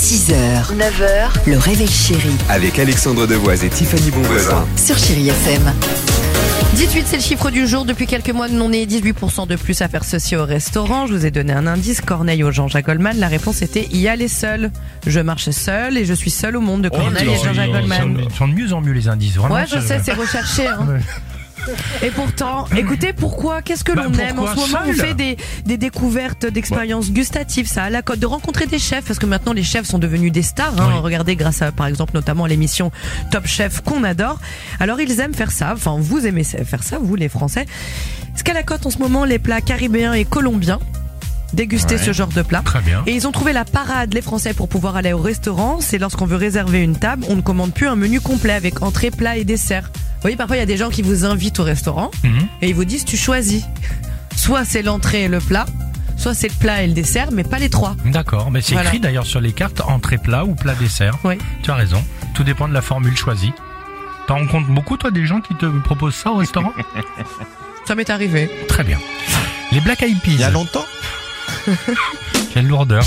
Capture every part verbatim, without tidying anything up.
six heures, neuf heures, le réveil chéri Avec Alexandre Devoise et Tiffany Bonvoisin. sur Chéri F M. dix-huit, c'est le chiffre du jour. Depuis quelques mois, on est dix-huit pour cent de plus à faire ceci au restaurant. Je vous ai donné un indice. Corneille au Jean-Jacques Goldman. La réponse était y aller seul. Je marche seul et je suis seul au monde de Corneille et Jean-Jacques Goldman. Ils sont de mieux en mieux les indices, vraiment. Ouais, je sais, c'est recherché. Hein. Ouais. Et pourtant, écoutez, pourquoi Qu'est-ce que Bah, l'on aime en ce pourquoi moment? On seul fait des, des découvertes d'expériences gustatives, ça a la cote de rencontrer des chefs, parce que maintenant les chefs sont devenus des stars. Hein. Oui. Regardez, grâce à, par exemple, notamment l'émission Top Chef qu'on adore. Alors ils aiment faire ça. Enfin, vous aimez faire ça, vous les Français. Ce qu'à la cote en ce moment, les plats caribéens et colombiens. Déguster Ouais. ce genre de plat. Très bien. Et ils ont trouvé la parade, les Français, pour pouvoir aller au restaurant. C'est lorsqu'on veut réserver une table, on ne commande plus un menu complet avec entrée, plat et dessert. Vous voyez, parfois il y a des gens qui vous invitent au restaurant Mhm. et ils vous disent tu choisis. Soit c'est l'entrée et le plat, soit c'est le plat et le dessert, mais pas les trois. D'accord, mais c'est Voilà. écrit d'ailleurs sur les cartes entrée plat ou plat dessert. Oui. Tu as raison, tout dépend de la formule choisie. T'en rencontres beaucoup toi des gens qui te proposent ça au restaurant? Ça m'est arrivé. Très bien. Les Black Eyed Peas. Il y a longtemps. Quelle lourdeur.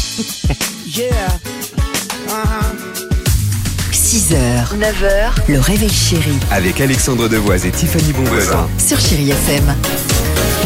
six heures, neuf heures, le réveil chéri Avec Alexandre Devoise et Tiffany Bonvoisin. sur Chéri F M.